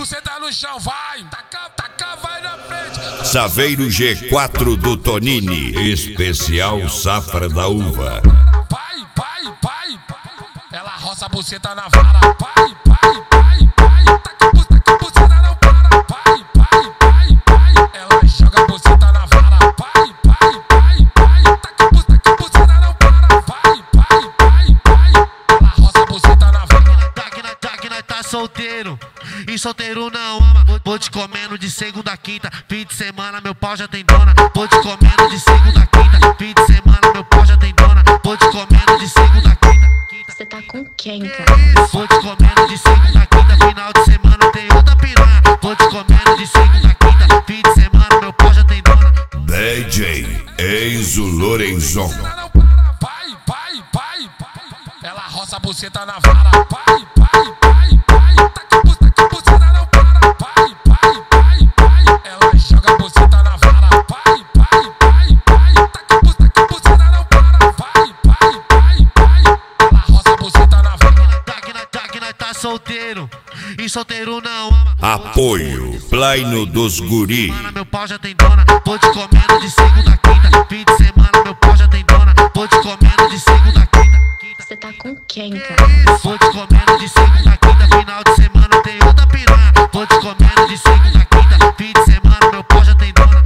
buceta no chão, vai. Taca, vai na frente. Saveiro G4 do Tonini, especial safra da uva. Vai. Ela roça a buceta na vara. Vai. Taca a buceta não para. Vai. Ela joga a buceta na vara. Vai. Taca a buceta não para. Vai. Ela roça a buceta na vara. Tá que nós tá solteiro. E solteiro não ama. Vou te comendo de segunda a quinta. Fim de semana meu pau já tem dona. Vou te comendo de segunda a quinta. Fim de semana meu pau já tem dona. Vou te comendo de segunda a quinta. Você tá com quem, cara? Vou te comendo de segunda a quinta. Final de semana tem outra piranha. Vou te comendo de segunda a quinta. Fim de semana meu pau já tem dona. DJ Enzo Lorenzon. Vai. Ela roça a buceta na vara. Vai. Taca a buceta não para. Vai. Ela joga a buceta na vara. Vai. Taca a buceta não para. Vai. Ela roça a buceta na vara. Tá que nós tá solteiro. E solteiro não ama. Apoio Plaino dos Guri. Meu pau já tem dona. Vou te comendo de segunda a quinta. Fim de semana meu pau já tem dona. Vou te comendo de segunda a quinta. Você tá com quem, cara? Vou te comendo de segunda a quinta. Final de semana tem outra piranha. Vou te comendo de segunda a quinta. Fim de semana meu pau já tem dona.